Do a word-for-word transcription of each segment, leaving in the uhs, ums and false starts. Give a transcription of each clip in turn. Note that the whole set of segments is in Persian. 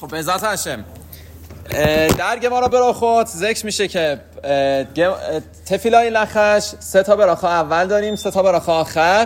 خب به ذات هاشم در گمارا براخوت ذکر میشه که تفیلای لخش سه تا براخا اول داریم، سه تا براخا آخر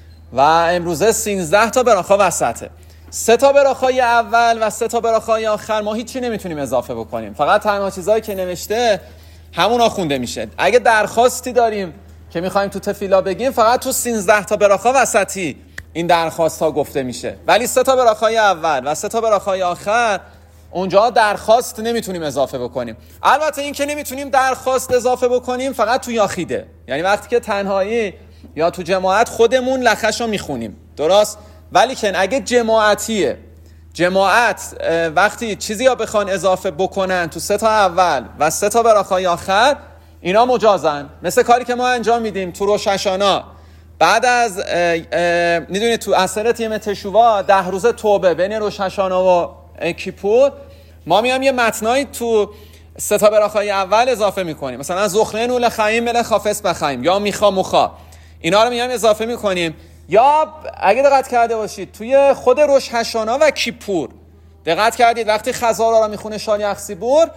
و امروزه سیزده تا براخا وسطه. سه تا براخای اول و سه تا براخای آخر ما هیچی نمیتونیم اضافه بکنیم، فقط تنها چیزایی که نوشته همونا خونده میشه. اگه درخواستی داریم که میخوایم تو تفیلا بگیم، فقط تو سیزده تا براخا وسطی این درخواست ها گفته میشه، ولی سه تا براخای اول و سه تا براخای آخر اونجا درخواست نمیتونیم اضافه بکنیم. البته این که نمیتونیم درخواست اضافه بکنیم فقط تو یاخیده، یعنی وقتی که تنهایی یا تو جماعت خودمون لخش رو میخونیم، درست؟ ولی که اگه جماعتیه، جماعت وقتی چیزی ها بخوان اضافه بکنن تو سه تا اول و سه تا براخای آخر، اینا مجازن. مثل کاری که ما انجام میدیم تو روش هشانا بعد از میدونید تو اثر تیم تشووا ده روز توبه بین روش هشانا و کیپور، ما میام یه متنایی تو سه تا براخای اول اضافه میکنیم، مثلا زخرن و لخیم مل خافس بخیم یا میخا مخا، اینا رو میام اضافه میکنیم. یا اگه دقت کرده باشید توی خود روش هشانا و کیپور دقت کردید وقتی خزارا رو میخونه شالیخ سیبور،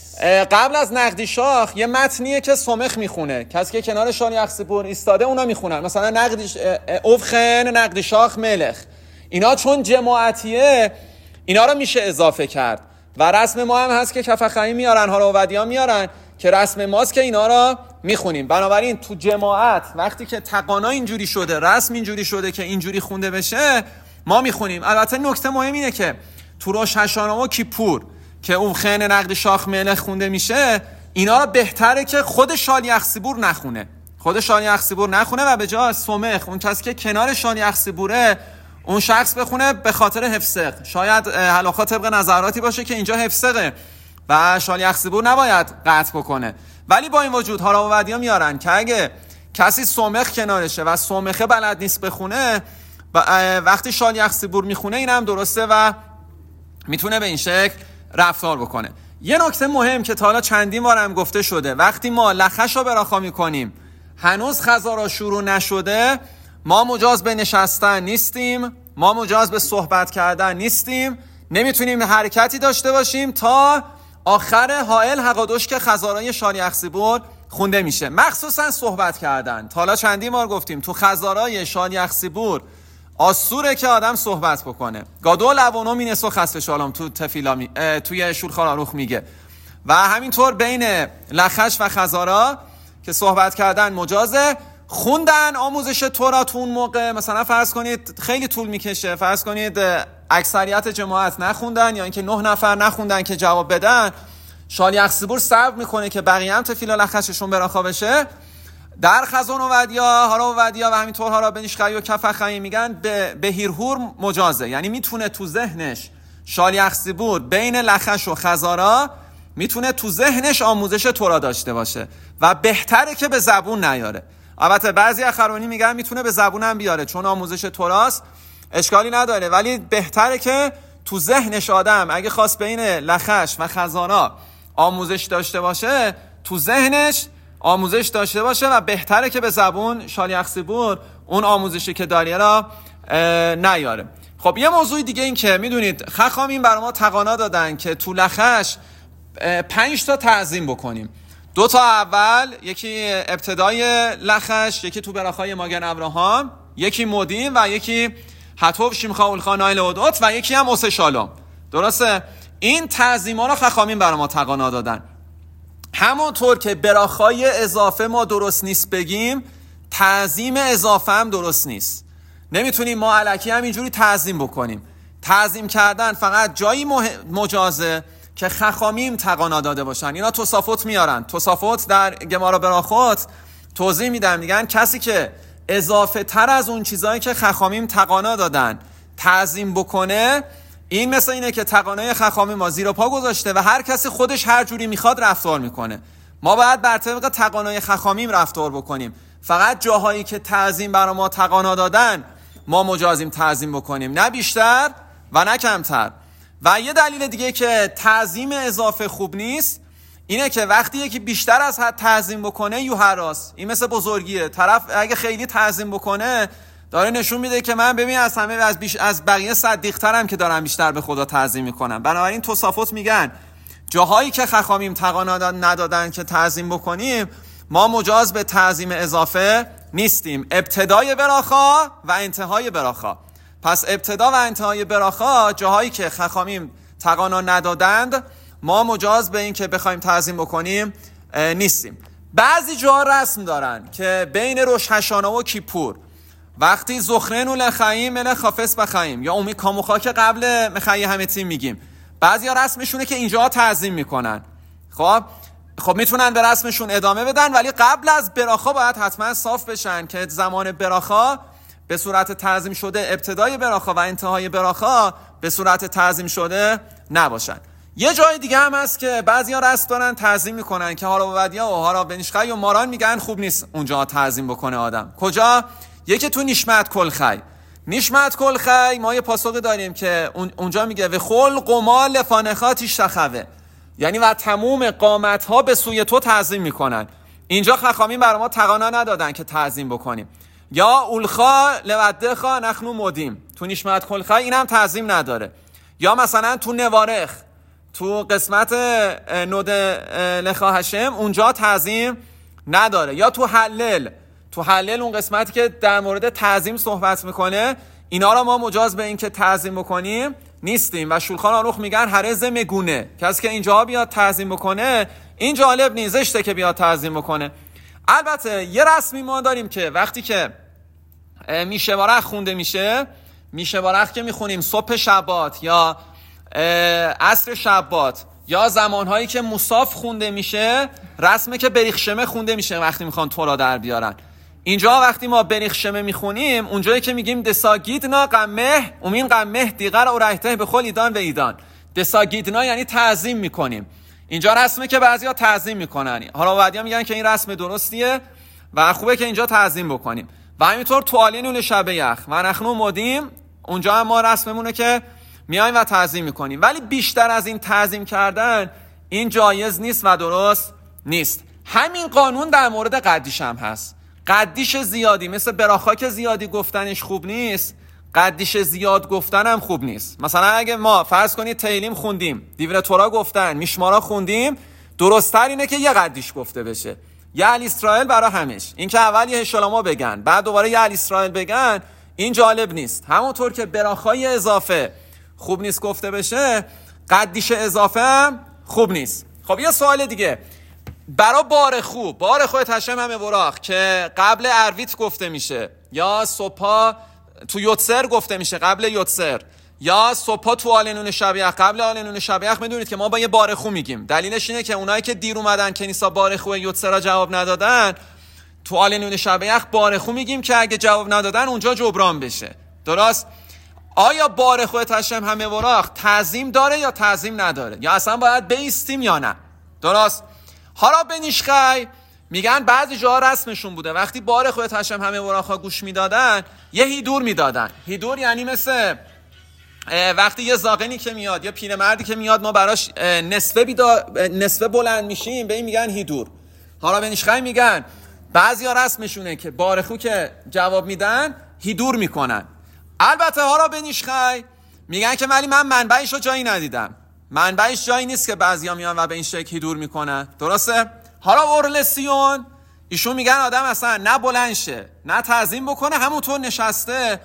قبل از نقدی شاخ یه متنیه که سمخ میخونه، کسی که کنار شالیخ سیبور ایستاده اونا میخونن، مثلا نقدی اوفخن نقدی شاخ ملخ. اینا چون جماعتیه اینا رو میشه اضافه کرد و رسم ما هم هست که کفخایی میارن، ها رو ودیا میارن که رسم ماست که اینا رو میخونیم. بنابراین تو جماعت وقتی که تقانا اینجوری شده، رسم اینجوری شده که اینجوری خونده بشه، ما میخونیم. البته نکته مهم اینه که تو روش هشانا و کیپور که اون خن نقد شاخ ملخ خونده میشه، اینا رو بهتره که خود شالیخ سیبور نخونه، خود شالیخ سیبور نخونه و به جای سمخ اون کسی که کنار شالیخ سیبوره اون شخص بخونه به خاطر حفظق. شاید حلاخا طبق نظراتی باشه که اینجا حفظقه و شالیخ سیبور نباید قطع بکنه، ولی با این وجود هارا و ودیا میارن که اگه کسی سمخ کنارشه و سمخه بلد نیست بخونه، وقتی شالیخ سیبور میخونه این هم درسته و میتونه به این شکل رفتار بکنه. یه نکته مهم که تا حالا چندین بار هم گفته شده، وقتی ما لخش رو براخا میکنیم هنوز خزارا شروع نشده، ما مجاز به نشستن نیستیم، ما مجاز به صحبت کردن نیستیم، نمیتونیم حرکتی داشته باشیم تا آخر حائل حقادوش که خزارای شالیخ سیبور خونده میشه. مخصوصا صحبت کردن، تا حالا چندین بار گفتیم تو خزارای شالیخ سیبور آسوره که آدم صحبت بکنه. گادو لوانو مینسو خسف شالام تو تفیلا می... توی شولخان آروخ میگه و همینطور بین لخش و خزارا که صحبت کردن مجازه. خوندن آموزش تورا تو اون موقع، مثلا فرض کنید خیلی طول میکشه، فرض کنید اکثریت جماعت نخوندن یا اینکه نه نفر نخوندن که جواب بدن، شالیخ سیبور صبر میکنه که بقیه هم تفیلا لخششون براخا بشه. در خزون و ودیا، هارا و ودیا و همینطور هارا بنیشخایی و کفخایی میگن به بهیرهور مجازه، یعنی میتونه تو ذهنش شالیخ سیبور بین لخش و خزارا میتونه تو ذهنش آموزش تورا داشته باشه و بهتره که به زبون نیاره. البته بعضی اخرانی میگن میتونه به زبون هم بیاره چون آموزش توراست، اشکالی نداره، ولی بهتره که تو ذهنش آدم اگه خواست بین لخش و خزارا آموزش داشته باشه تو ذهنش آموزش داشته باشه و بهتره که به زبون شالیخ سیبور اون آموزشی که داره را نیاره. خب یه موضوع دیگه این که میدونید خخامین برای ما تقانا دادن که تو لخش پنج تا تعظیم بکنیم. دو تا اول، یکی ابتدای لخش، یکی تو براخای ماگن ابراهام، یکی مودین و یکی حتوب شیمخا اولخا نایل اودوت و یکی هم اوسه شالام. درسته؟ این تعظیما رو خخامین برای ما تقانا دادن. همونطور که براخای اضافه ما درست نیست بگیم، تعظیم اضافه هم درست نیست. نمیتونیم ما الکی هم اینجوری تعظیم بکنیم. تعظیم کردن فقط جایی مجازه که خخامیم تقانا داده باشن. اینا توصافات میارن، توصافات در گمارا براخوت توضیح میدن، میگن کسی که اضافه تر از اون چیزایی که خخامیم تقانا دادن تعظیم بکنه، این مثل اینه که تقانای خخامیم ما زیر پا گذاشته و هر کسی خودش هر جوری میخواد رفتار میکنه. ما باید بر طبق تقانای خخامیم رفتار بکنیم. فقط جاهایی که تعظیم برای ما تقانا دادن ما مجازیم تعظیم بکنیم، نه بیشتر و نه کمتر. و یه دلیل دیگه که تعظیم اضافه خوب نیست اینه که وقتی یکی بیشتر از حد تعظیم بکنه یو هراس، این مثل بزرگیه، طرف اگه خیلی تعظیم بکنه داره نشون میده که من ببین از همه از بیش از بقیه صدیق‌ترم که دارم بیشتر به خدا تعظیم میکنم. بنابراین توسافوت میگن جاهایی که خخامیم تقانا ندادن که تعظیم بکنیم، ما مجاز به تعظیم اضافه نیستیم. ابتدای براخا و انتهای براخا. پس ابتدا و انتهای براخا جاهایی که خخامیم تقانا ندادند، ما مجاز به این که بخوایم تعظیم بکنیم نیستیم. بعضی جاها رسم دارن که بین روش هشانه و کیپور وقتی زخرن و لخیم من خافس بخیم یا امی کاموخا که قبل مخی همتیم میگیم، بعضی ها رسمشونه که اینجا تعظیم میکنن. خب خب میتونن به رسمشون ادامه بدن، ولی قبل از براخا باید حتما صاف بشن که زمان براخا به صورت تعظیم شده ابتدای براخا و انتهای براخا به صورت تعظیم شده نباشن. یه جای دیگه هم هست که بعضیا رسم دارن تعظیم میکنن که هارا بودیا و هارا بنیشخی و ماران میگن خوب نیست اونجا تعظیم بکنه آدم. کجا؟ یکی تو نیشمت کلخی. نیشمت کلخی ما یه پاسخی داریم که اونجا میگه و خل قما لفانخاتی شخوه، یعنی و تموم قامت ها به سوی تو تعظیم میکنن. اینجا خخامین برای ما تقانا ندادن که تعظیم بکنیم. یا اولخا لودخا نخنو مدیم، تو نیشمت کلخی اینم تعظیم نداره. یا مثلا تو نوارخ تو قسمت نود لخا هشم اونجا تعظیم نداره. یا تو حلل تو حلل اون قسمتی که در مورد تعظیم صحبت میکنه، اینا را ما مجاز به این که تعظیم بکنیم نیستیم. و شولخان آروخ میگن هرز مگونه، کسی که اینجا بیاد تعظیم بکنه این جالب نیست، زشته که بیاد تعظیم بکنه. البته یه رسمی ما داریم که وقتی که میشه بارخ خونده میشه، میشه بارخ که میخونیم صبح شبات یا عصر شبات یا زمانهایی که مصاف خونده میشه، رسمه که بریخشمه خونده میشه وقتی میخوان تورا در بیارن. اینجا وقتی ما بریخشمه میخونیم، اونجایی که میگیم دساگیدنا قمه امین قمه دیگر و رهته به خل ایدان و ایدان، دساگیدنا یعنی تعظیم میکنیم. اینجا رسمه که بعضیا تعظیم میکنن. حالا بعدیا میگن که این رسم درستیه و خوبه که اینجا تعظیم بکنیم. و همینطور توالینون شب یخ و نخنو مدیم، اونجا هم ما رسممونه که میایم و تعظیم میکنیم. ولی بیشتر از این تعظیم کردن این جایز نیست و درست نیست. همین قانون در مورد قدیش هم هست. قدیش زیادی مثل براخا که زیادی گفتنش خوب نیست، قدیش زیاد گفتن هم خوب نیست. مثلا اگه ما فرض کنید تیلیم خوندیم، دیور تورا گفتن، میشمارا خوندیم، درست‌تر اینه که یه قدیش گفته بشه، یه ال اسرائیل برای همش. این که اول یه هشلاما بگن بعد دوباره یه ال اسرائیل بگن، این جالب نیست. همونطور که براخای اضافه خوب نیست گفته بشه، قدیش اضافه هم خوب نیست. خب یه سوال دیگه، برای بار خوب بار خوب تشم همه براخ که قبل ارویت گفته میشه، یا صبح تو یوتسر گفته میشه قبل یوتسر، یا صبح تو آلنون شبیخ قبل آلنون شبیخ، میدونید که ما با یه بار خوب میگیم. دلیلش اینه که اونایی که دیر اومدن کنیسا بار خوب یوتسر را جواب ندادن، تو آلنون شبیخ بار خوب میگیم که اگه جواب ندادن اونجا جبران بشه. درست؟ آیا بار خوب تشم همه براخ تعظیم داره یا تعظیم نداره، یا اصلا باید بیستیم یا نه؟ درست؟ حالا بنیشخی میگن بعضی جاها رسمشون بوده وقتی بار خوب تشم همه براخا گوش میدادن یه هیدور میدادن. هیدور یعنی مثل وقتی یه زاغنی که میاد یا پیرمردی که میاد ما براش نصفه بیدا... نصفه بلند میشیم، به این میگن هیدور. حالا بنیشخی میگن بعضی ها رسمشونه که بار خوب که جواب میدن هیدور میکنن. البته حالا بنیشخی میگن که ولی من منبعش رو جایی ندیدم، منبعش جایی نیست که بعضیا میان و به این شکلی دور میکنن. درسته؟ حالا اورلسیون ایشون میگن آدم اصلا نه بلند شه نه تعظیم بکنه، همونطور نشسته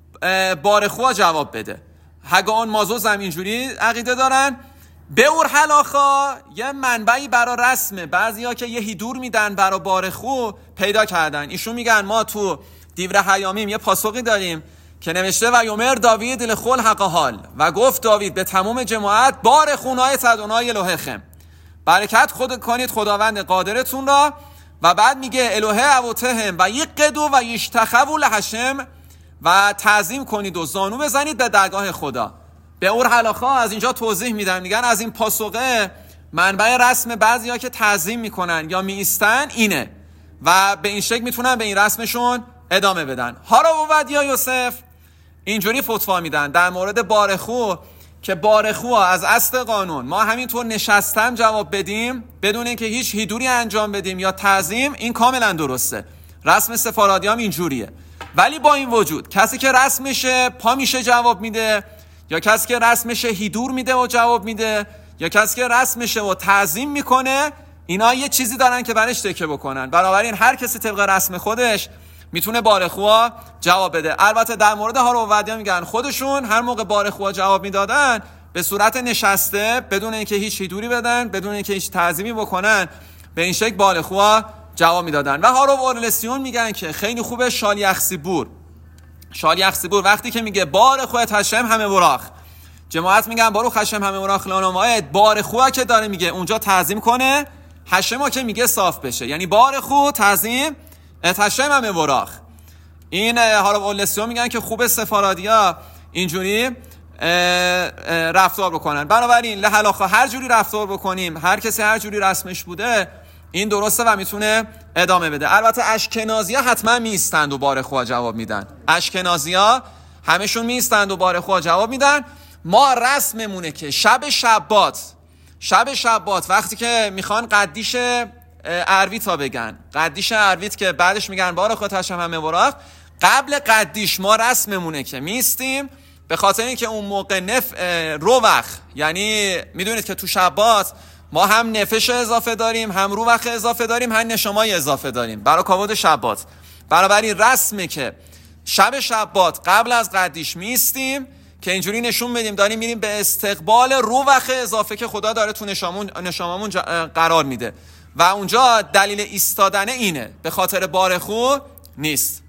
بار خواه جواب بده. هگان مازوز هم اینجوری عقیده دارن. به اور حلاخا یه منبعی برای رسمه، بعضیا که یه هیدور میدن برای بار خواه پیدا کردن. ایشون میگن ما تو دیور حیامیم یه پاسخی داریم که نوشته و یومر داوید لخل حق حال، و گفت داوید به تمام جماعت بار خونای تدونای الوهخم، برکت خود کنید خداوند قادرتون را. و بعد میگه الوه اوتهم و یقدو و یشتخو لهشم، و تعظیم کنید و زانو بزنید به درگاه خدا. به اور حلاخا از اینجا توضیح میدن، میگن از این پاسخه منبع رسم بعضیا که تعظیم میکنن یا میایستن اینه و به این شکل میتونن به این رسمشون ادامه بدن. حالا عبدیا یوسف اینجوری فتوا میدن در مورد بارخو که بارخو از اصل قانون ما همینطور نشستم جواب بدیم بدون اینکه هیچ هیدوری انجام بدیم یا تعظیم، این کاملا درسته. رسم سفارادی هم اینجوریه. ولی با این وجود کسی که رسمشه پا میشه جواب میده، یا کسی که رسمشه هیدور میده و جواب میده، یا کسی که رسمشه و تعظیم میکنه، اینا یه چیزی دارن که برش تکیه بکنن. بنابراین هر کسی طبق رسم خودش میتونه بارخوا جواب بده. البته در مورد هارون و ودیا میگن خودشون هر موقع بارخوا جواب میدادن به صورت نشسته، بدون اینکه هیچ هیدوری بدن، بدون اینکه هیچ تعظیمی بکنن، به این شکل بارخوا جواب میدادن. و هارون و اورلسیون میگن که خیلی خوبه شالیخسیبور شالیخسیبور وقتی که میگه بارخوا هشم همه وراخ، جماعت میگن باروخ هشم همه وراخ لانوماید، بارخوا که داره میگه اونجا تعظیم کنه، هشم که میگه صاف بشه، یعنی بارخو تعظیم هشم همه وراخ. این هارون و اورلسیون میگن که خوب سفارادیا اینجوری رفتار بکنن. بنابراین لحلاخا هر جوری رفتار بکنیم، هر کسی هر جوری رسمش بوده، این درسته و میتونه ادامه بده. البته اشکنازی‌ها حتما میستند و بارخوا جواب میدن. اشکنازی‌ها همشون میستند و بارخوا جواب میدن. ما رسممونه که شب شبات شب شبات وقتی که میخوان قدیش عرویت ها بگن، قدیش عرویت که بعدش میگن بارخوا هشم همه وراخ، قبل قدیش ما رسممونه که میستیم، به خاطر اینکه اون موقع نف روخ، یعنی میدونید که تو شبات ما هم نفش اضافه داریم، هم روخ اضافه داریم، هم نشمای اضافه داریم برای کاود شبات. بنابراین رسمه که شب شبات قبل از قدیش میستیم که اینجوری نشون بدیم داریم میریم به استقبال روخ اضافه که خدا داره تو نشامون نشاممون قرار میده. و اونجا دلیل ایستادن اینه، به خاطر بارخو نیست.